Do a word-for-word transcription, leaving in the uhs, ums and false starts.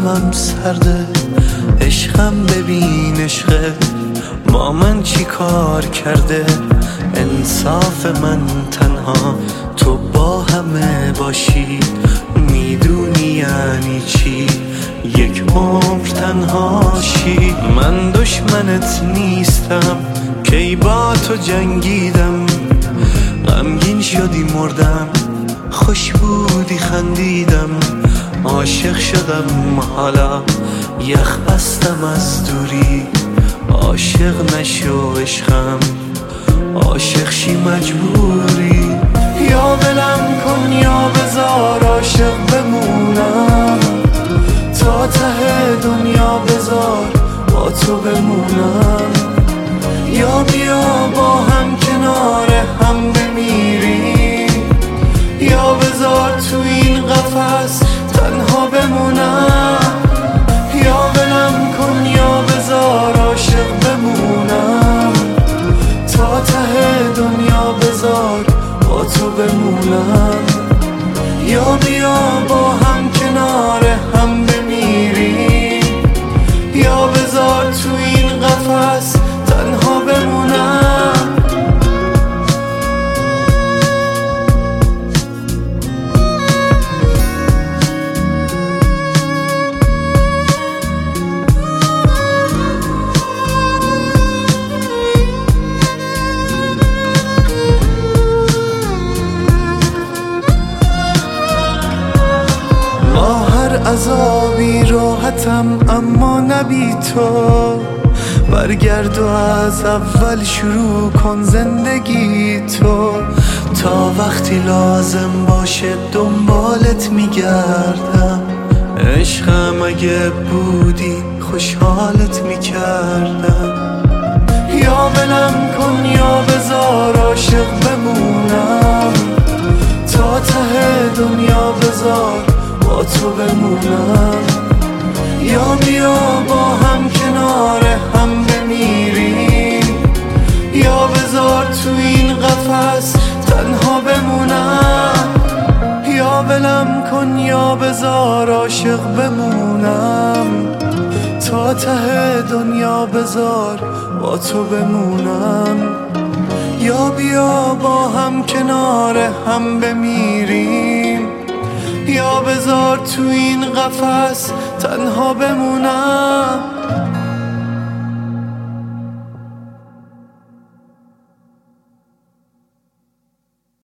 دلم سرده، عشقم ببین عشقه با من چی کار کرده. انصاف من تنها تو با همه باشی، میدونی یعنی چی یک عمر تنهاشی. من دشمنت نیستم کی با تو جنگیدم، غمگین شدی مردم خوش بودی خندیدم. عاشق شدم حالا یخ بستم از دوری، عاشق نشو عشقم عاشق شی مجبوری. یا ولم کن یا بذار عاشق بمونم، تا ته دنیا بذار با تو بمونم. یا بیا با هم کنار هم بمیریم، یا بذار تو این قفس تنها بمونم. یا ولم کن یا بذار عاشق بمونم، تا ته دنیا بذار با تو بمونم. یا بیا با هم کنار هم بمیریم، یا بذار تو این قفس تنها بمونم. عذابی راحتم اما نبی تو، برگرد و از اول شروع کن زندگی تو. تا وقتی لازم باشه دنبالت میگردم، عشقم اگه بودی خوشحالت میکردم. یا ولم کن یا بذار عاشق بمونم، تا ته دنیا بذار با تو بمونم. یا بیا با هم کنار هم بمیریم، یا بذار تو این قفس تنها بمونم. یا ولم کن یا بذار عاشق بمونم، تا ته دنیا بذار با تو بمونم. یا بیا با هم کنار هم بمیریم، یا بذار تو این قفس تنها بمونم.